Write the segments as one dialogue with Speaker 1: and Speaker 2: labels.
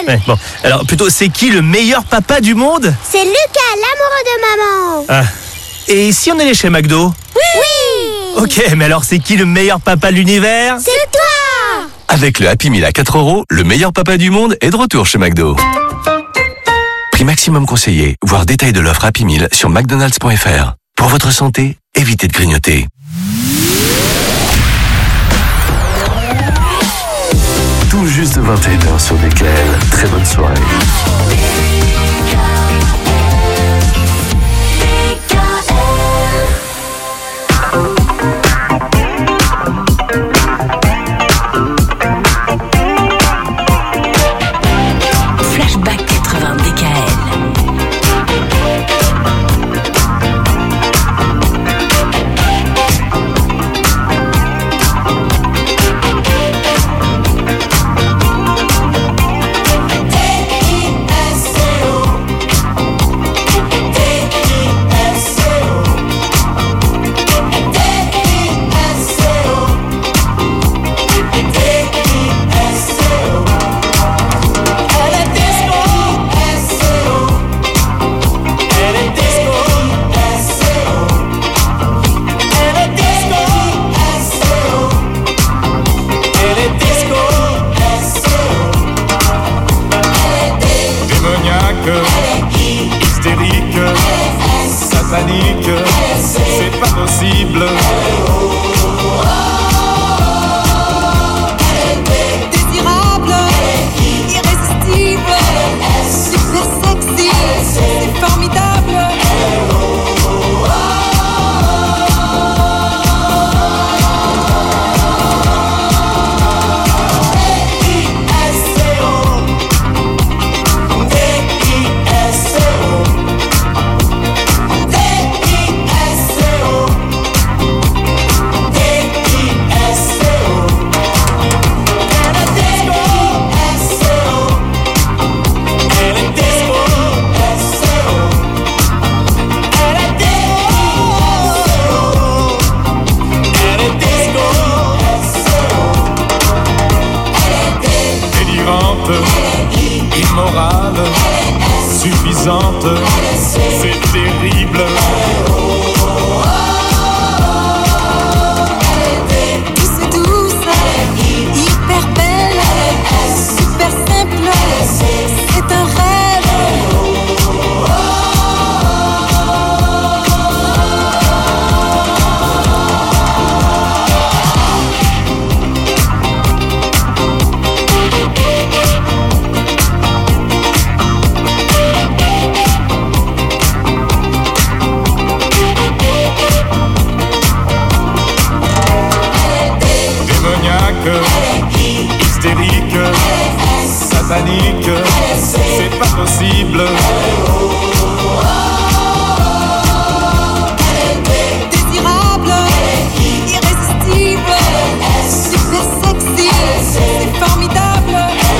Speaker 1: Ouais, bon, alors plutôt, c'est qui le meilleur papa du monde?
Speaker 2: C'est Lucas, l'amoureux de maman.
Speaker 1: Ah. Et si on allait chez McDo?
Speaker 2: Oui.
Speaker 1: Ok, mais alors c'est qui le meilleur papa de l'univers?
Speaker 2: C'est toi.
Speaker 3: Avec le Happy Meal à 4 €, le meilleur papa du monde est de retour chez McDo. Prix maximum conseillé, voir détail de l'offre Happy Meal sur mcdonalds.fr. Pour votre santé, évitez de grignoter. Tout juste 21h sur DKL. Très bonne soirée.
Speaker 4: Flashback 80 DKL.
Speaker 5: C'est pas possible.
Speaker 6: Désirable, irrésistible, super sexy, c'est formidable.
Speaker 5: Immorale, suffisante, c'est terrible.
Speaker 6: Douce et douce, hyper belle, super simple, c'est un rêve.
Speaker 5: Hystérique, satanique, c'est pas possible.
Speaker 6: Désirable, irrésistible, super sexy, c'est formidable.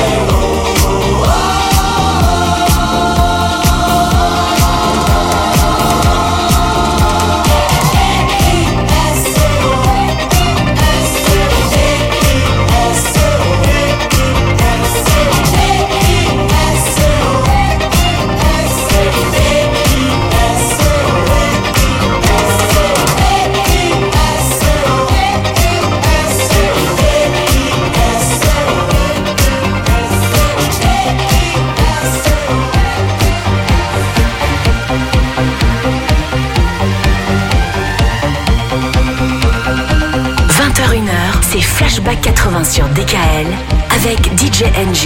Speaker 4: C'est Flashback 80 sur DKL avec DJ NG.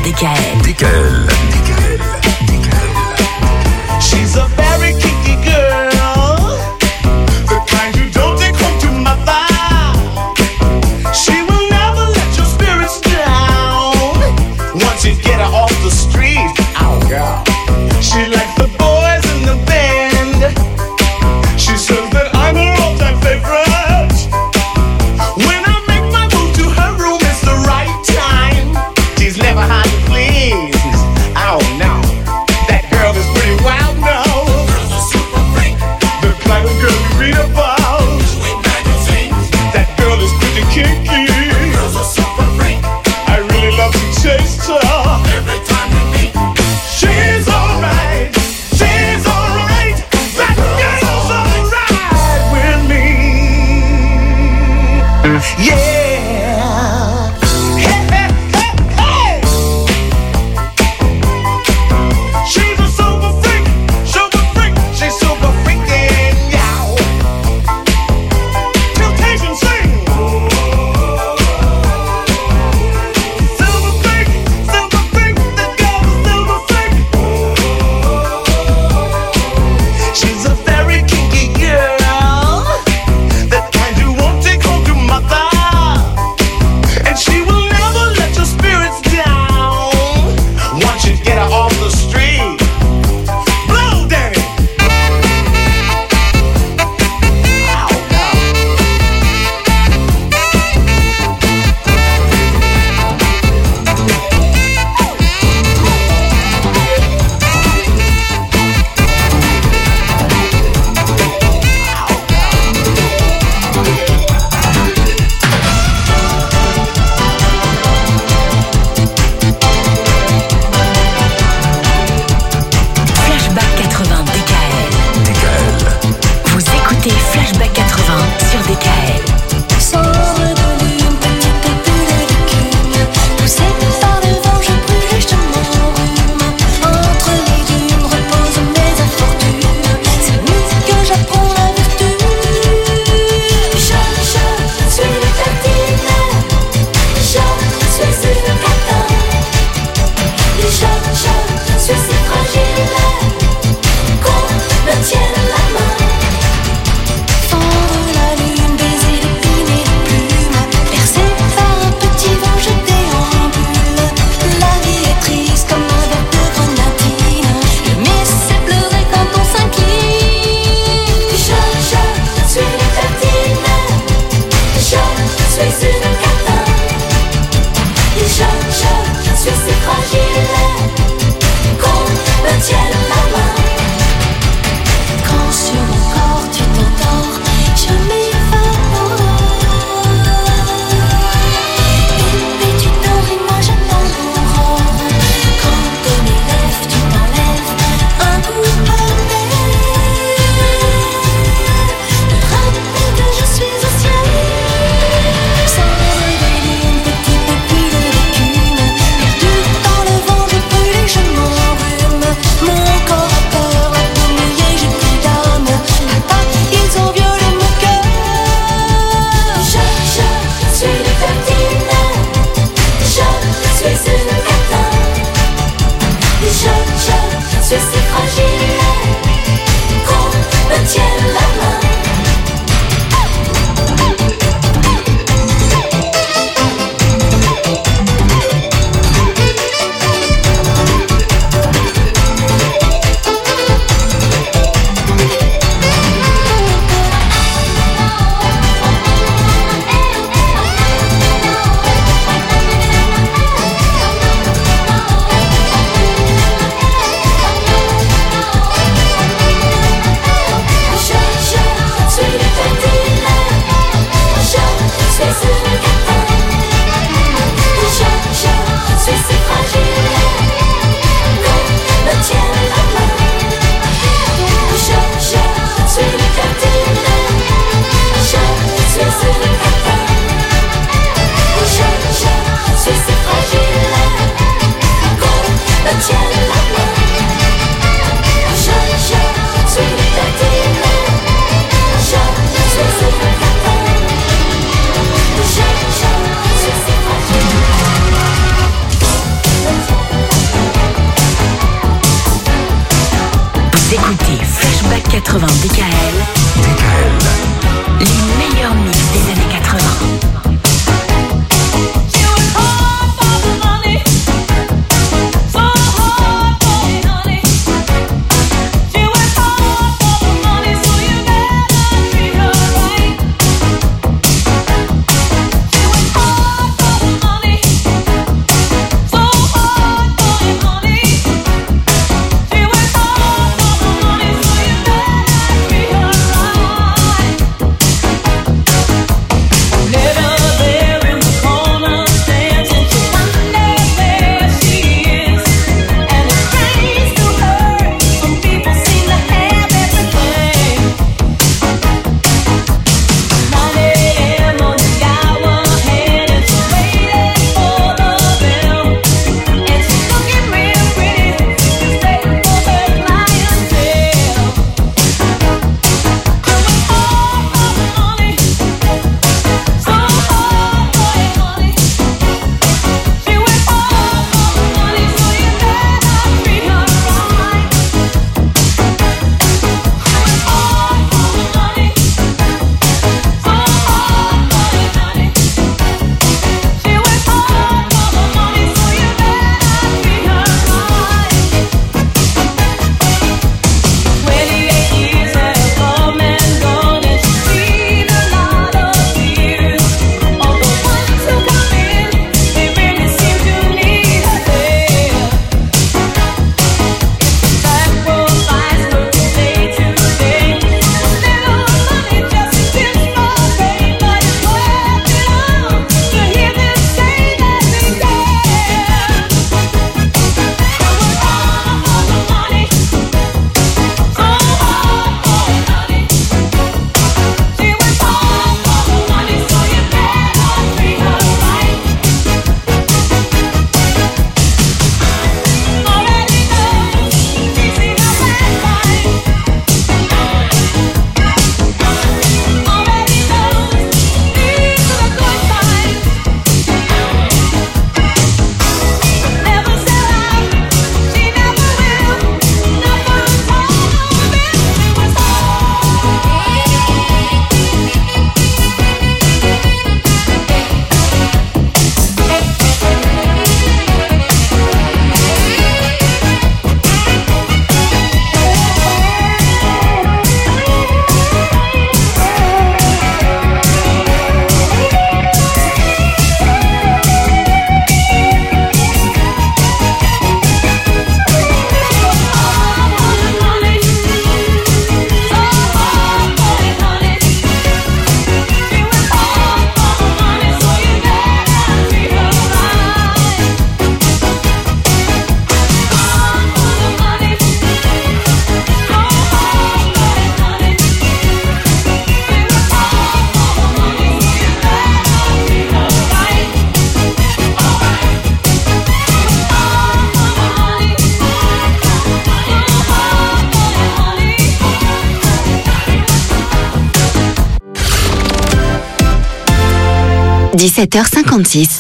Speaker 4: DKL.
Speaker 3: DKL.
Speaker 5: She's a very kinky girl, the kind you don't take home to mother. She will never let your spirits down once you get her off the street. Oh, girl. She likes the boys in the band. She says that I'm her all-time favorite. When I make my move to her room, it's the right time. She's never hard to please. Oh no, that girl is pretty wild now. The kind of girl you read about. That girl is pretty kinky. I really love to taste her. She's alright. She's alright. That girl's alright with me. Yeah. Hey, hey, hey, hey. She's a super freak. She's super freaking, yeah. Temptation sing. Silver freak, that girl is silver freak. She's a very kinky girl, that kind you won't take home to mother. And she will never let your spirits down once you get her off the street. Blow, Danny.
Speaker 4: Flashback 80 DKL. Vous écoutez Flashback 80 sur DKL.
Speaker 7: Sombre de lune, petite bulle d'écume, poussée par le vent, je brûle et je m'enrhume. Entre les dunes reposent mes infortunes, c'est nuit que j'apprends la vertu. Je suis le platine, je suis une catin. Je suis si fragile qu'on me tienne la main. Fendre la lune, baiser l'épine et les plumes, percé par un petit vent, je déambule. La vie est triste comme un verre de grenadine, mais c'est pleurer quand on s'incline. Je suis une platine, je suis une catin. Je suis si fragile qu'on me tienne la main. Quand sur mon corps tu t'endors, je m'évapore. Et tu dors et moi j'attends l'aurore. Quand de mes lèvres tu t'enlèves un bout par me rappelle que je suis au ciel. Sombre de lune, petite bulle d'écume, perdue dans le vent, je brûle et je m'enrhume. Mon corps a peur, un peu mouillé, j'ai plus d'âme. Papa, ils ont violé mon cœur. Je suis une platine, je suis une catin. Je suis si fragile qu'on me tienne la main.
Speaker 4: 80 DKL. Les meilleurs mix des années 80. « 17h56,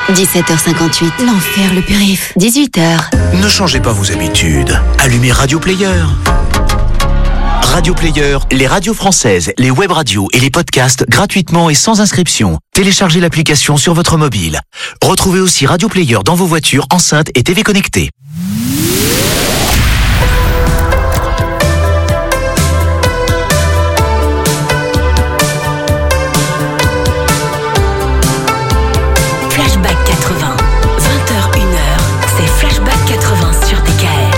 Speaker 4: 17h58, l'enfer le périph', 18h. »
Speaker 8: Ne changez pas vos habitudes. Allumez Radio Player. Radio Player, les radios françaises, les web radios et les podcasts gratuitement et sans inscription. Téléchargez l'application sur votre mobile. Retrouvez aussi Radio Player dans vos voitures, enceintes et TV connectées.
Speaker 4: Flashback 80, 20h, 1h, c'est Flashback 80 sur DKL.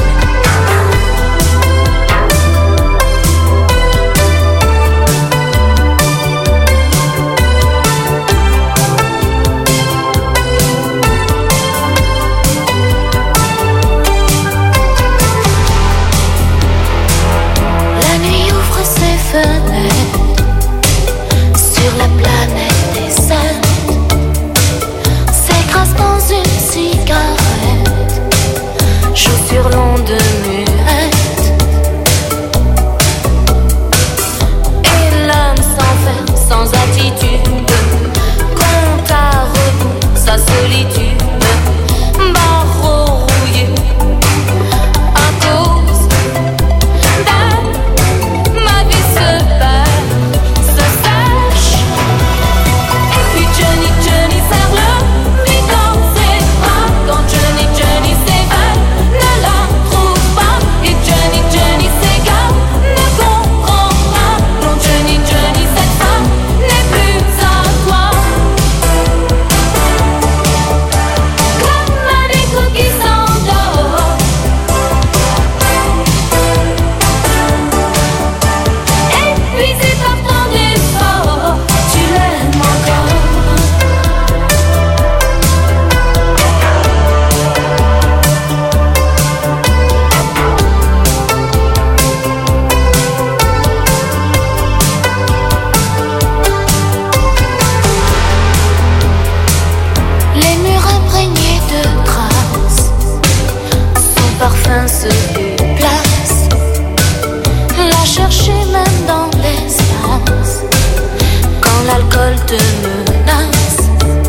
Speaker 7: quelqu'un se déplace, la chercher même dans l'espace, quand l'alcool te menace.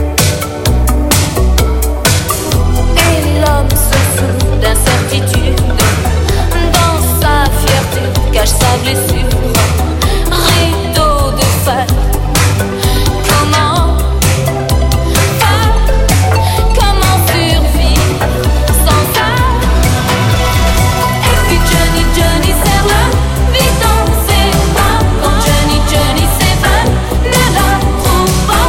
Speaker 7: Et l'homme se fout d'incertitude, dans sa fierté cache sa blessure. Rideau de fer, comment survivre sans ça? Et puis Johnny serre le vide dans ses bras. Quand Johnny s'évade, ne la trouve pas.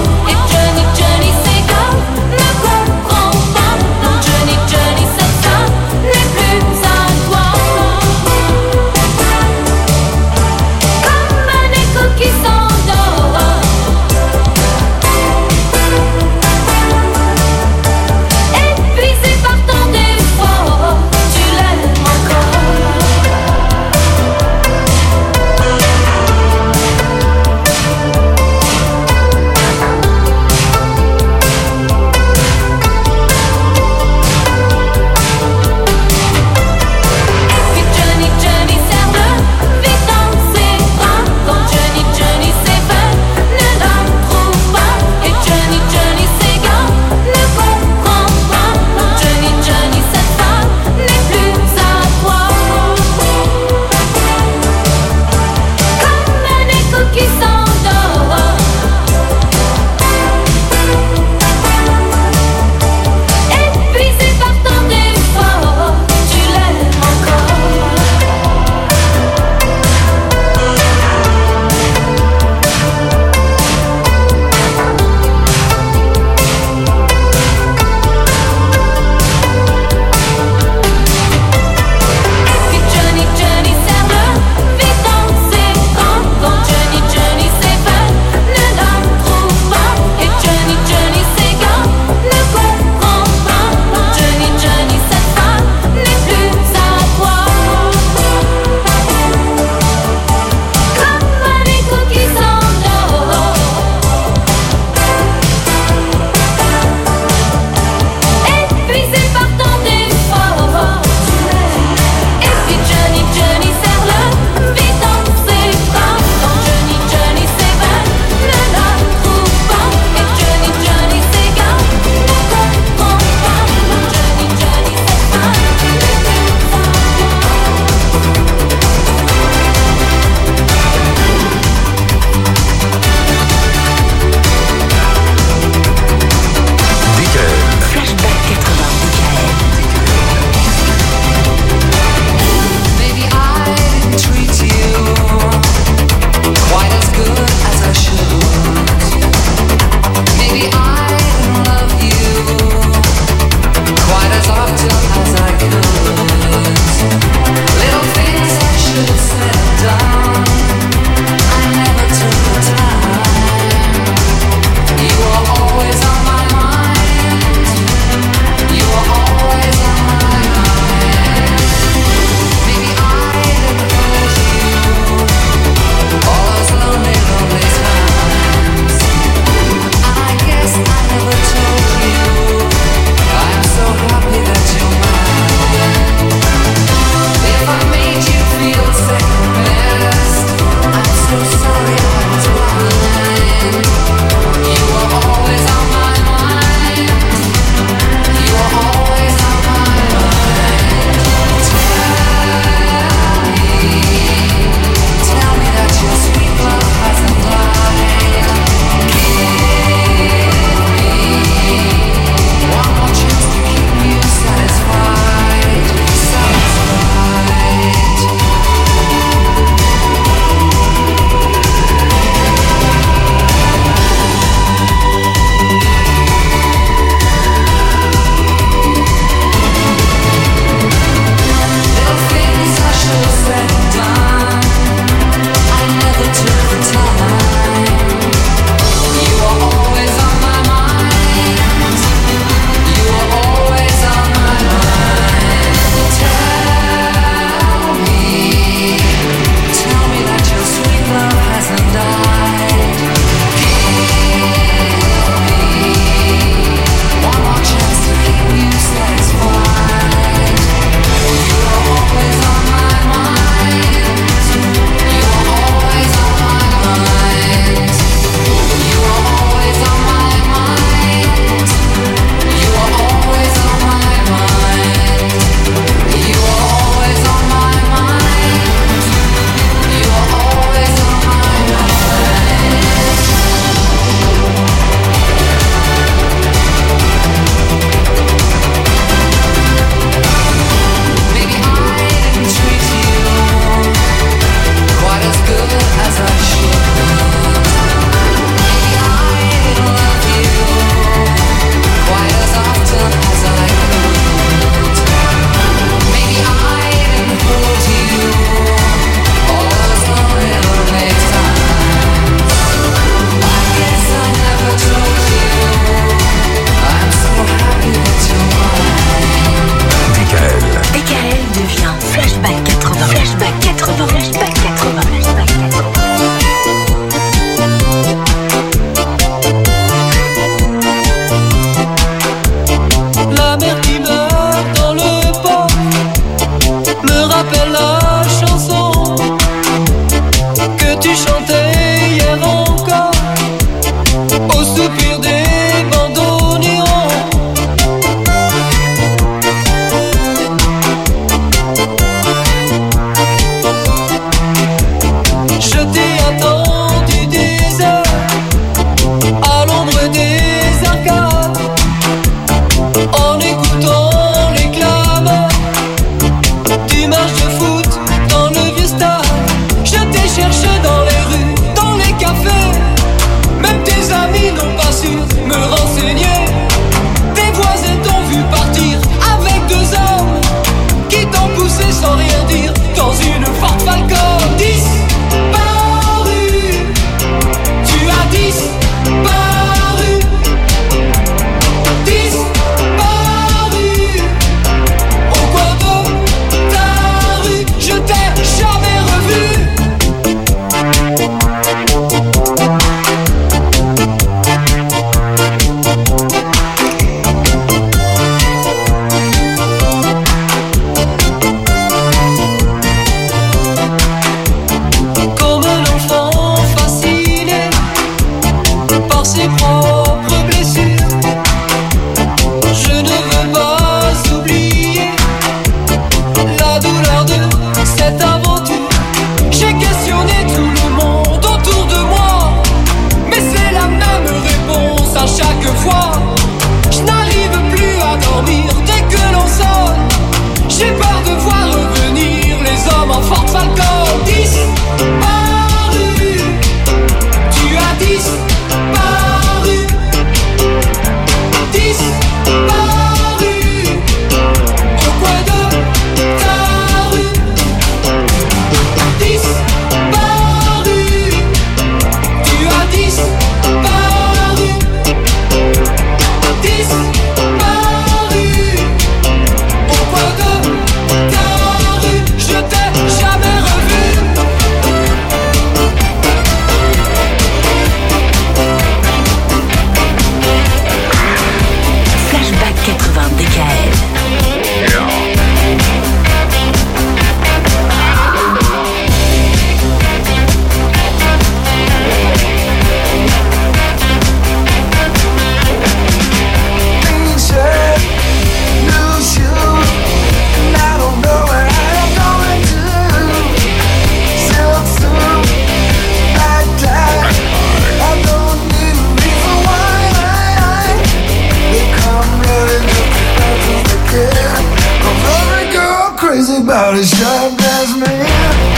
Speaker 9: crazy about a sharp dressed man.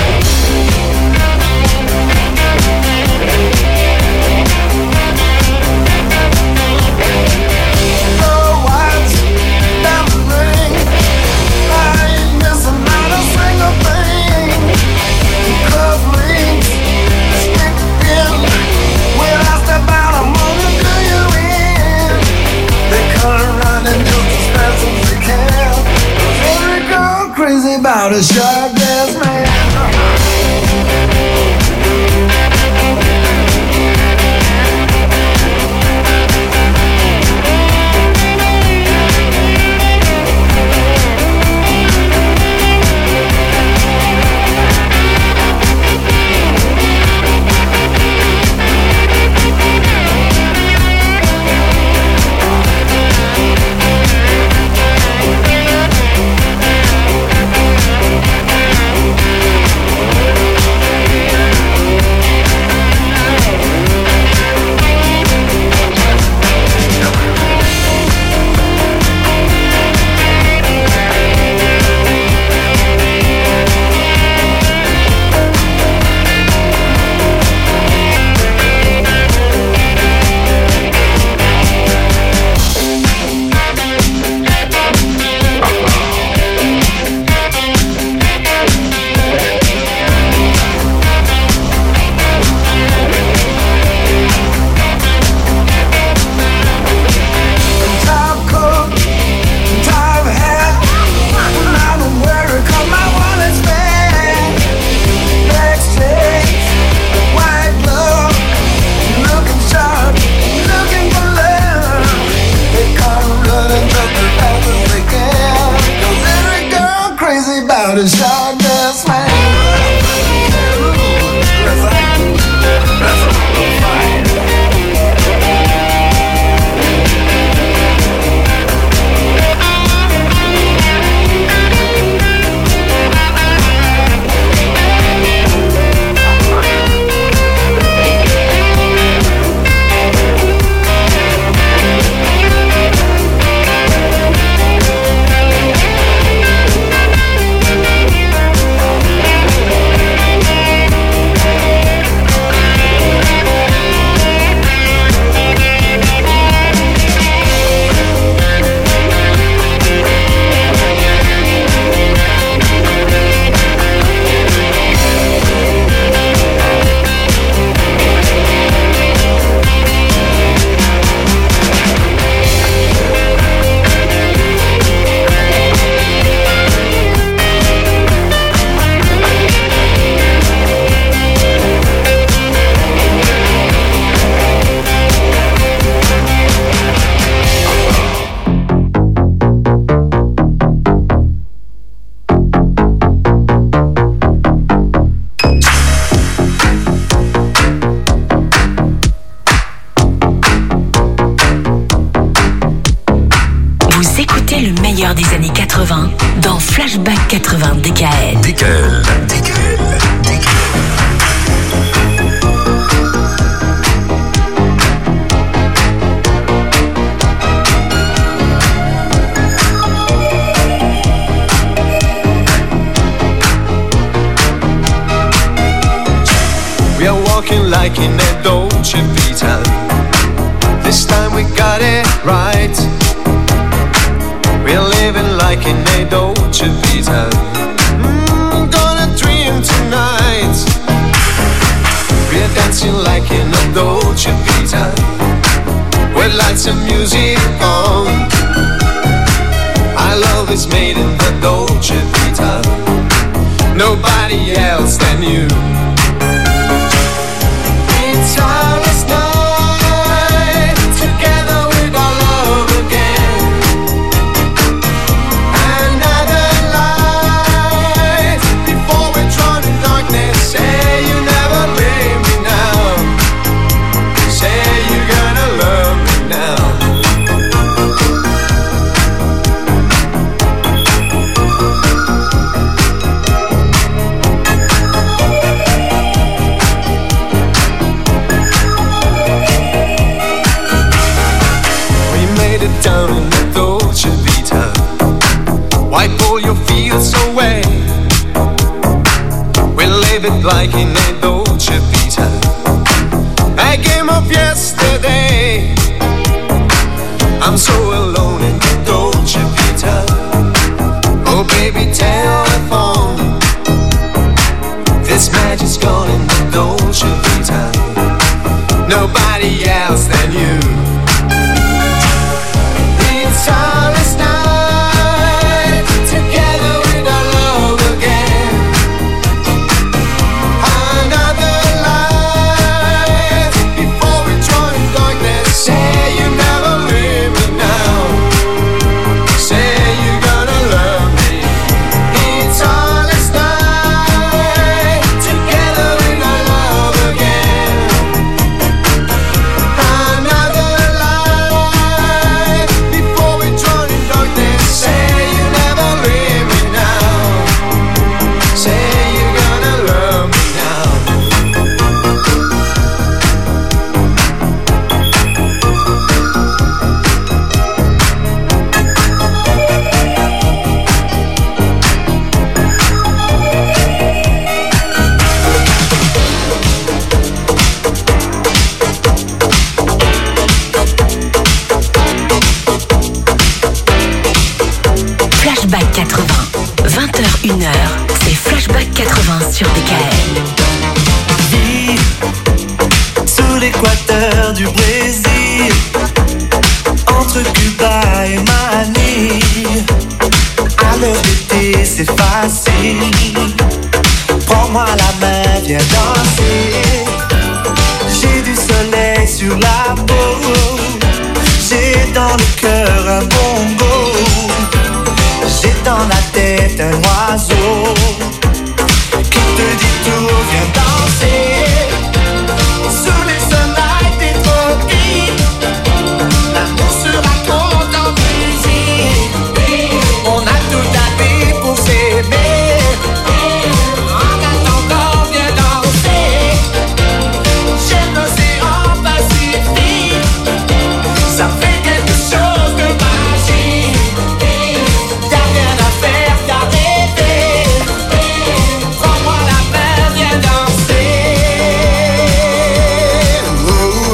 Speaker 9: Crazy about a sharp dressed man.
Speaker 10: Des années 80 dans Flashback 80 DKL.
Speaker 3: DKL.
Speaker 11: We are walking like in a Dolce Vita. This time we got it right. We're living like in a Dolce Vita. Gonna dream tonight. We're dancing like in a Dolce Vita. With lights and music on. Our love is made in the Dolce Vita. Nobody else than you. It's our last night together with our love again. Another light before we're drawn in darkness. Say you never leave me now. Say you're gonna love me now. feel so way. We live it like in a Dolce Vita, a game of yesterday. I'm so alone in the Dolce Vita. Oh baby, telephone, this magic's gone in the Dolce Vita. Nobody else than you. It's all this night, together with our love again. Another life, before we join darkness. Say you never leave me now. Say you're gonna love me. It's all this night, together with our love again. Another life, before we drown in darkness. Say you never leave me now. Say you're gonna love me now.
Speaker 10: Flashback 80, 20h, 1h, c'est Flashback 80 sur DKL.
Speaker 12: Vie sous l'équateur du Brésil, entre Cuba et Manille. À l'heure d'été, c'est facile. Prends-moi la main, viens danser. J'ai du soleil sur la peau. J'ai dans le cœur un bongo. J'ai dans la tête un oiseau qui te dit tout, viens danser. Sous les soleils des tropiques, l'amour se raconte en musique. On a tout à vivre pour s'aimer. En attendant, viens danser. J'aime l'océan Pacifique. Ça fait quelque chose de magique. Y'a rien à faire qu'à rêver. Prends-moi la main, viens danser. Oh, oh,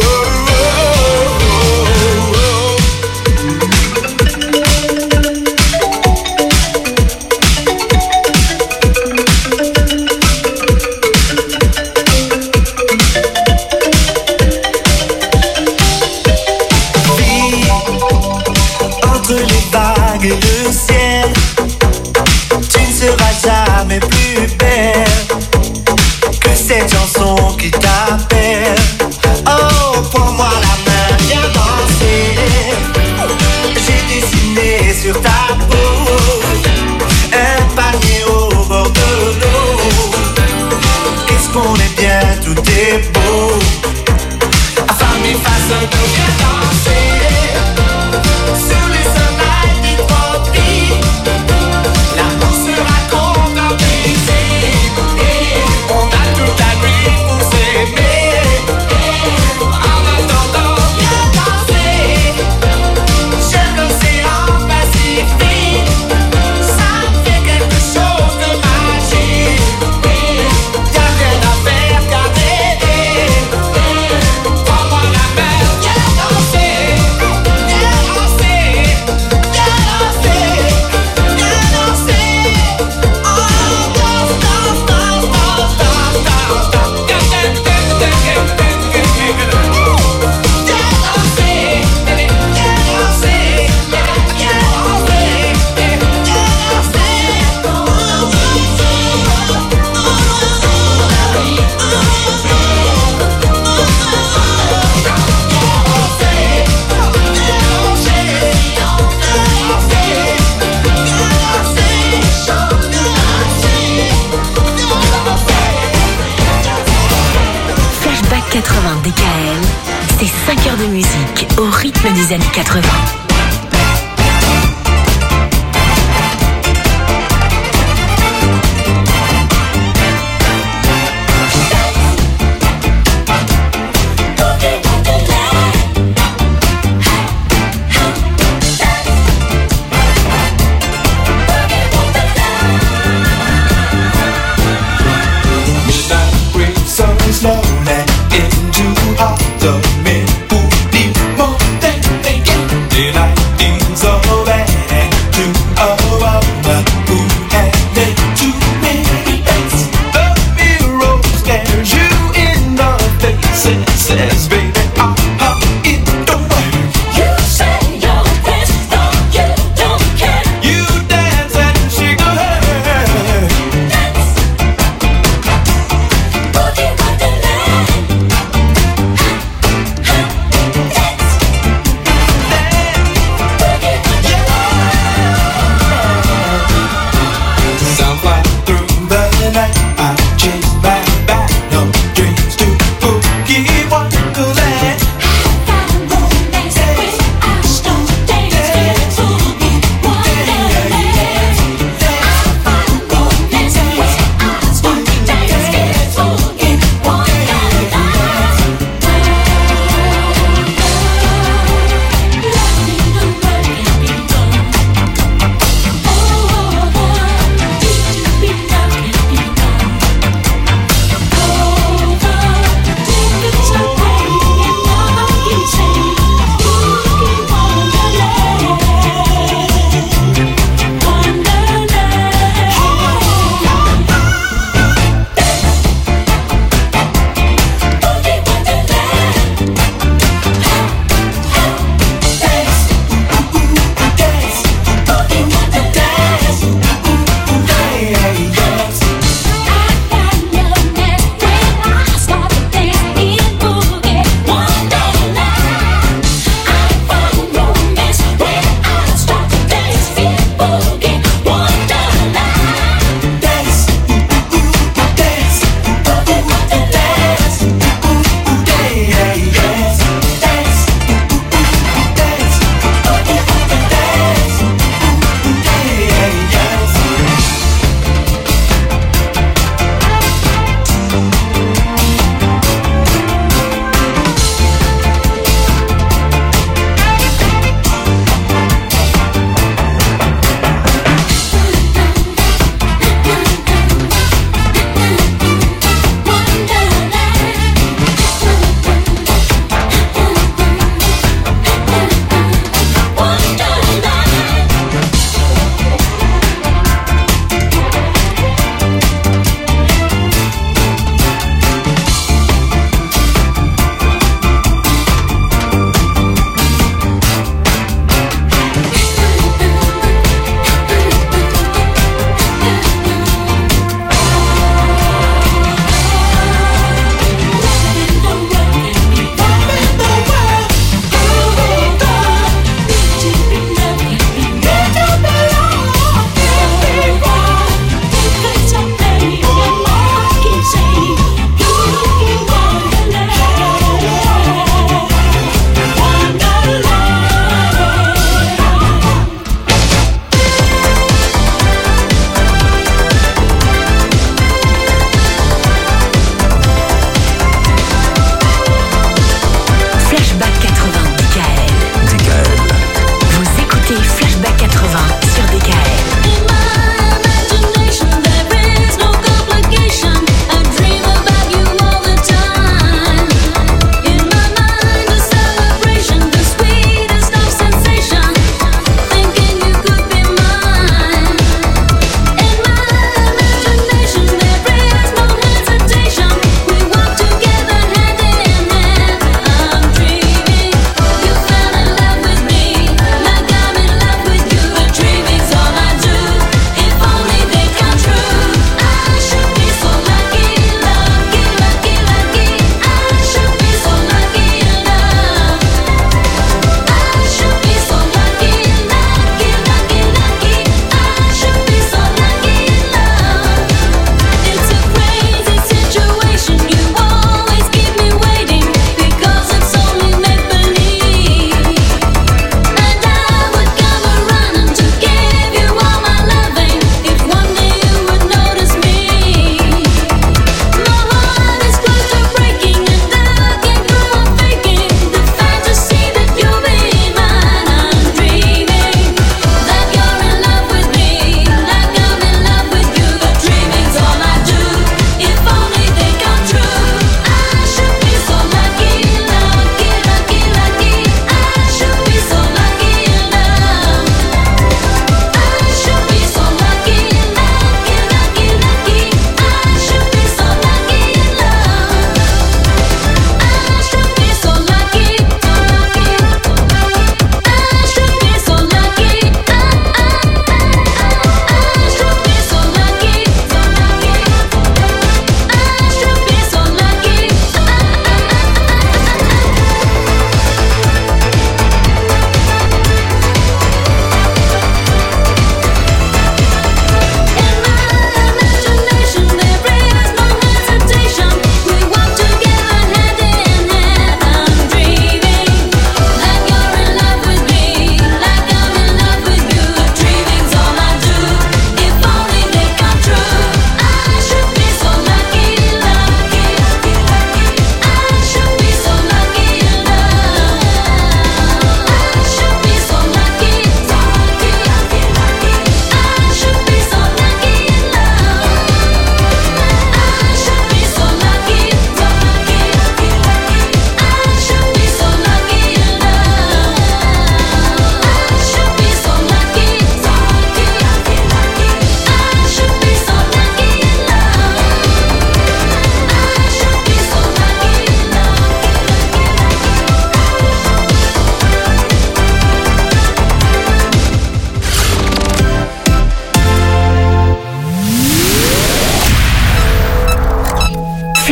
Speaker 12: Vie entre les vagues et le ciel, tu ne seras jamais plus belle que cette chanson qui t'appelle. Oh, prends-moi la main, viens danser. J'ai dessiné sur ta peau un panier au bord de l'eau. Qu'est-ce qu'on est bien, tout est beau. Femme et face de viens danser. Sur les soleils des tropiques, l'amour se raconte en musique. On a toute la nuit pour s'aimer. En attendant, viens danser. J'aime l'océan Pacifique. Ça fait quelque chose de magique. Y'a rien à faire qu'à rêver. Prends-moi la main, viens danser. Viens danser. Viens danser. Viens danser. Oh, danse, danse, danse, danse, danse, danse, danse. Viens danser. Viens
Speaker 10: Flashback 80 DKL, c'est 5 heures de musique au rythme des années 80.
Speaker 7: Boogie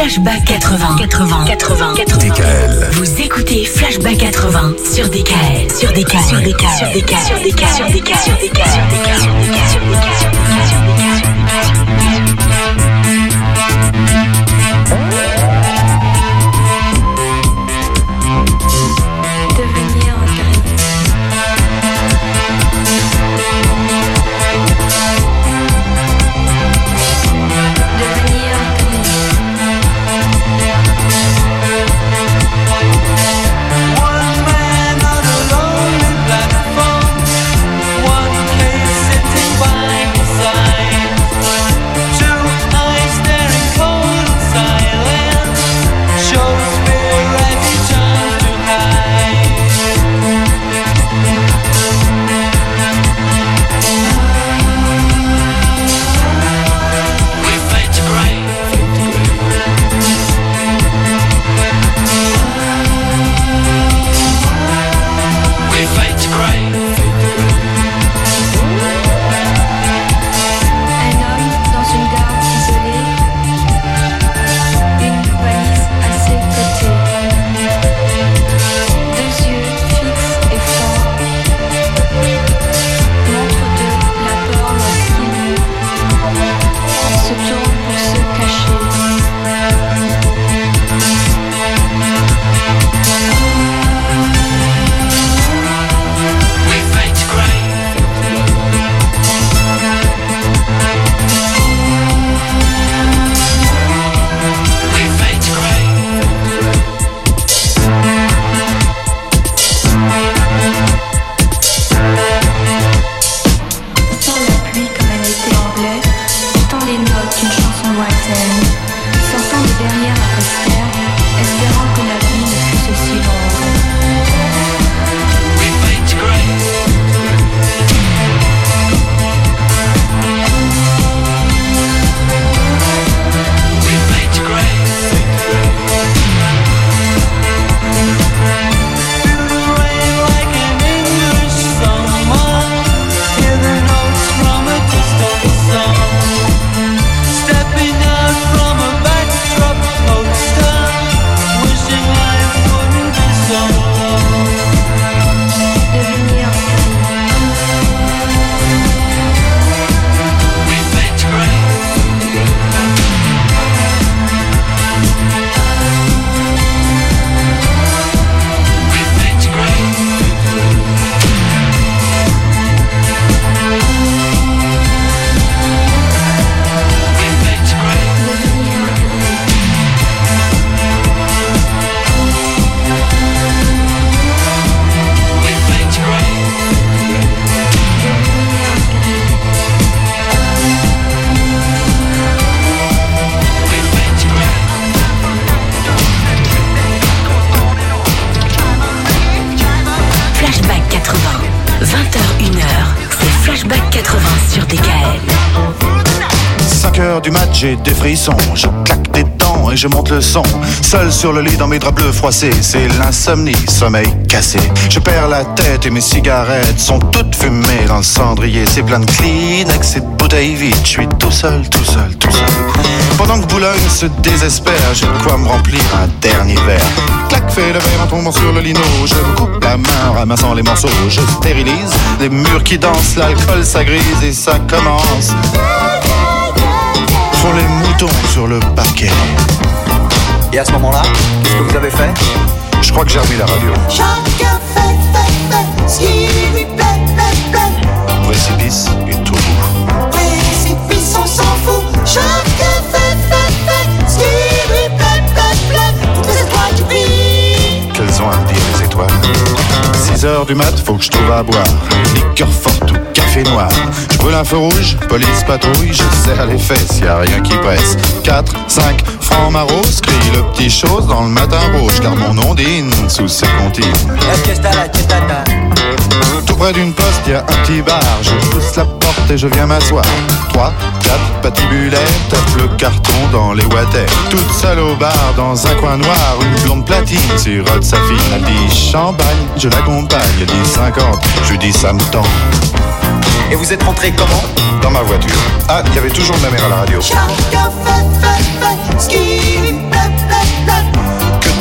Speaker 10: Flashback 80.
Speaker 3: DKL.
Speaker 10: Vous écoutez Flashback 80 sur DKL.
Speaker 7: Devenir gris. Devenir gris.
Speaker 5: One man on a lonely platform, one case sitting by his side, two eyes staring cold and silent, shows fear every turn to hide. We fade to grey. We fade to grey.
Speaker 7: Un homme dans une gare isolée, une valise à ses côtés, deux yeux fixes et forts, montre de la peur lorsqu'il se tourne pour se cacher.
Speaker 5: We fade to grey. We fade to grey.
Speaker 7: Sans la pluie comme un été anglais, tant les notes d'une chanson lointaine, sortant de derrière un poster, espérant que la vie ne fût aussi longue.
Speaker 5: We fade to grey. We fade to grey. Feel the rain like an English summer. Hear the notes from a distant song. Stepping out from a backdrop poster, wishing life wouldn't be so long.
Speaker 7: Devenir gris.
Speaker 5: We fade to grey. We fade to grey. We fade to grey.
Speaker 7: Devenir gris.
Speaker 5: We fade to grey.
Speaker 7: Devenir gris.
Speaker 5: We fade to grey.
Speaker 10: Flashback 80. 20h-1h, c'est Flashback 80 sur DKL.
Speaker 13: 5h du mat, j'ai des frissons, je claque des dents et je monte le son. Seul sur le lit dans mes draps bleus froissés, c'est l'insomnie, sommeil cassé. Je perds la tête et mes cigarettes sont toutes fumées dans le cendrier. C'est plein de Kleenex et de bouteilles vides, je suis tout seul. Pendant que Boulogne se désespère, j'ai de quoi me remplir un dernier verre. Clac, fais le verre en tombant sur le lino. Je me coupe la main en ramassant les morceaux. Je stérilise les murs qui dansent, l'alcool ça grise et ça commence. Font les moutons sur le parquet.
Speaker 14: Et à ce moment-là, qu'est-ce que vous avez fait?
Speaker 13: Je crois que j'ai remis la radio.
Speaker 6: Chacun fait ce qui lui plaît.
Speaker 13: Précipice et tout bout.
Speaker 6: Précipice, on s'en fout. Chacun fait ce qui lui plaît. Toutes les étoiles qui brillent.
Speaker 13: Qu'elles ont à me dire les étoiles. 6h du mat, faut que je trouve à boire. Liqueur forte ou café noir. Je brûle un feu rouge, police patrouille, je serre les fesses, y a rien qui presse. 4, 5, francs maros, crie le petit chose dans le matin rouge. Car mon ondine sous ses comptines. Tout près d'une poste, y a un petit bar. Je pousse la porte et je viens m'asseoir. 3, 4, patibulaire, tape le carton dans les water. Toute seule au bar, dans un coin noir, une blonde platine sirote sa fille. Elle dit champagne, je l'accompagne. Elle dit 50, je lui dis ça me tend.
Speaker 14: Et vous êtes rentré comment?
Speaker 13: Dans ma voiture. Ah, il y avait toujours ma mère à la radio.
Speaker 6: Chacun fait ce qui lui plaît.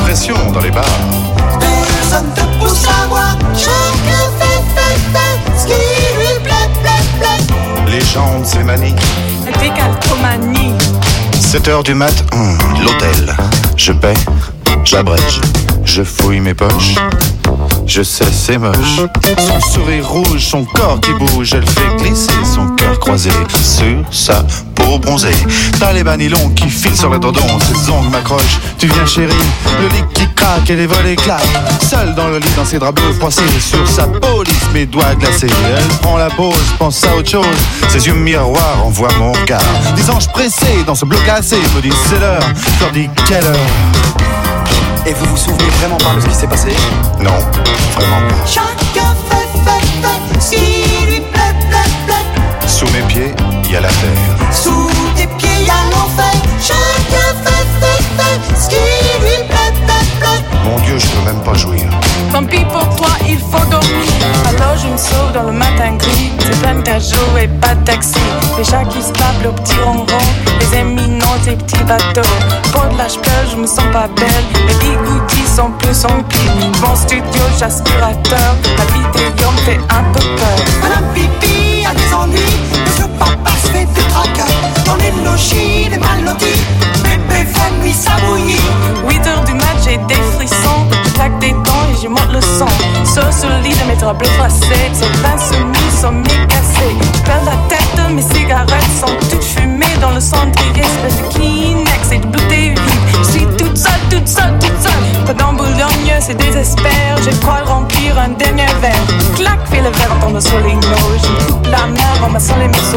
Speaker 13: pression dans les bars.
Speaker 6: Personne te pousse à voir. Chacun fait ce qui lui plaît.
Speaker 13: Les gens de ses manies.
Speaker 15: Décalcomanie.
Speaker 13: 7h du mat, l'hôtel. Je paie, j'abrège, je fouille mes poches. Je sais, c'est moche. Son sourire rouge, son corps qui bouge, elle fait glisser son cœur croisé sur sa peau bronzée. T'as les bas nylons qui filent sur le dodon, ses ongles m'accrochent. Tu viens chérie, le lit qui craque et les volets claquent. Seule dans le lit, dans ses draps bleus froissés, sur sa peau lisse, mes doigts glacés. Elle prend la pause, pense à autre chose. Ses yeux miroirs envoient mon regard. Des anges pressés dans ce bloc glacé me disent c'est l'heure. Je leur dis quelle heure.
Speaker 14: Et vous vous souvenez vraiment pas de ce qui s'est passé?
Speaker 13: Non, vraiment pas.
Speaker 6: Chacun fait ce qui lui plaît.
Speaker 13: Sous mes pieds, il y a la terre.
Speaker 6: Sous tes pieds, il y a l'enfer. Chacun fait ce qui lui plaît.
Speaker 13: Mon Dieu, je peux même pas jouir.
Speaker 15: Tant pis pour toi, il faut dormir. Alors je me sauve dans le matin gris. C'est plein de jours et pas de taxi. Les chats qui se tapent le petit ronron. Les éminents, les petits bateaux. Pour de l'âge pleure, je me sens pas belle. Les bigoudis sont plus emplis. Mon studio, j'aspirateur. La vidéo me fait un peu peur.
Speaker 6: Madame Pipi a des ennuis. Monsieur Papa se fait des tracas. Dans les logis, les mal lotis. Bébé fait nuit ça bouillit.
Speaker 15: 8h du mat, j'ai des frissons. Je claque des dents et je monte le son. Sur le lit de mes draps bleus froissés. Ces pains soumis sont mi-cassés. Je perds la tête, mes cigarettes sont toutes fumées dans le cendrier. Espèce de Kleenex et de bouteilles vides. Je suis toute seule. Pas dans Boulogne, c'est désespère. Je crois remplir un dernier verre. Clac, fais le verre, tombe sur les noix. Je coupe la mer en massant les museaux.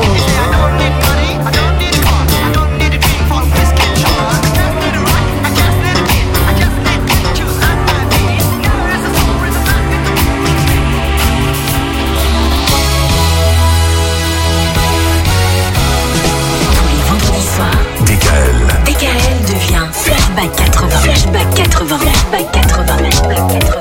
Speaker 10: DKL devient Flashback 80. Flashback 80. Flashback 80. Flashback 80.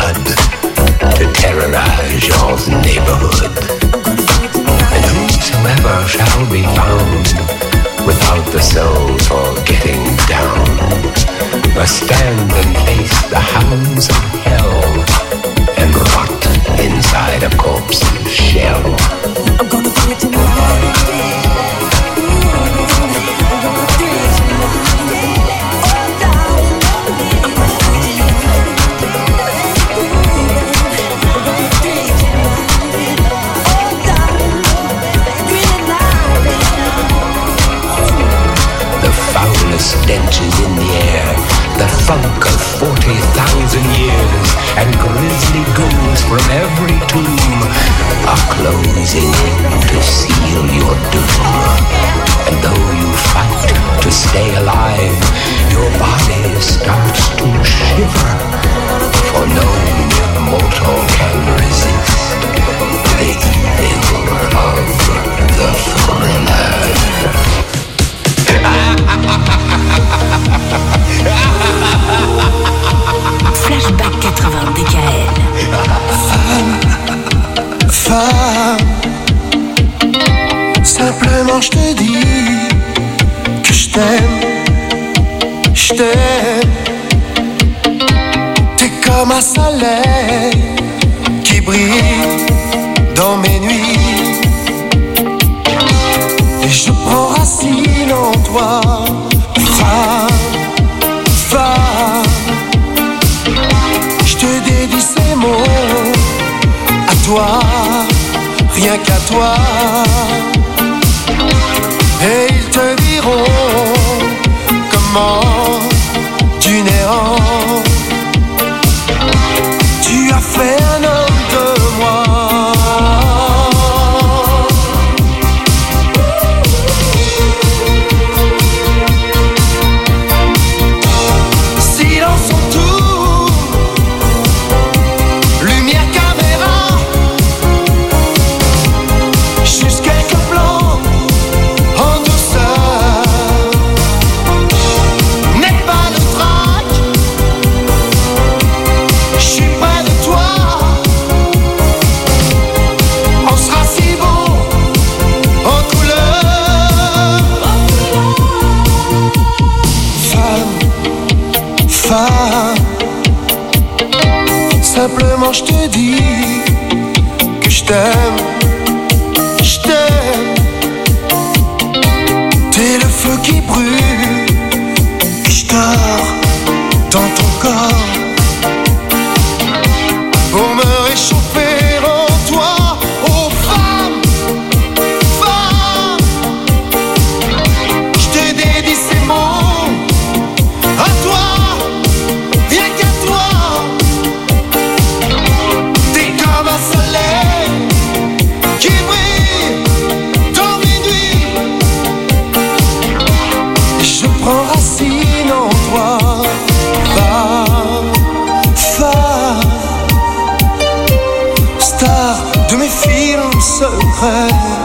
Speaker 16: blood to terrorize your neighborhood. And whosoever shall be found without the soul for getting down must stand and face the hounds of hell and rot inside a corpse's shell. I'm gonna do it tonight. Stench is in the air, the funk of 40,000 years, and grisly ghouls from every tomb are closing in to seal your doom. And though you fight to stay alive, your body starts to shiver, for no mere mortal can resist the evil of the thriller.
Speaker 10: Flashback 80 DKL.
Speaker 12: Femme, simplement je te dis que je t'aime, je t'aime. T'es comme un soleil qui brille dans mes nuits, et je prends racine en toi. Je te dédie ces mots à toi, rien qu'à toi. Et ils te diront comment du néant tu as fait un homme de moi. Simplement je te dis que je t'aime, je t'aime. T'es le feu qui brûle et je dors dans ton corps pour me réchauffer en toi. Oh femme, femme, je te dédie ces mots à toi. Star de mes films secrets,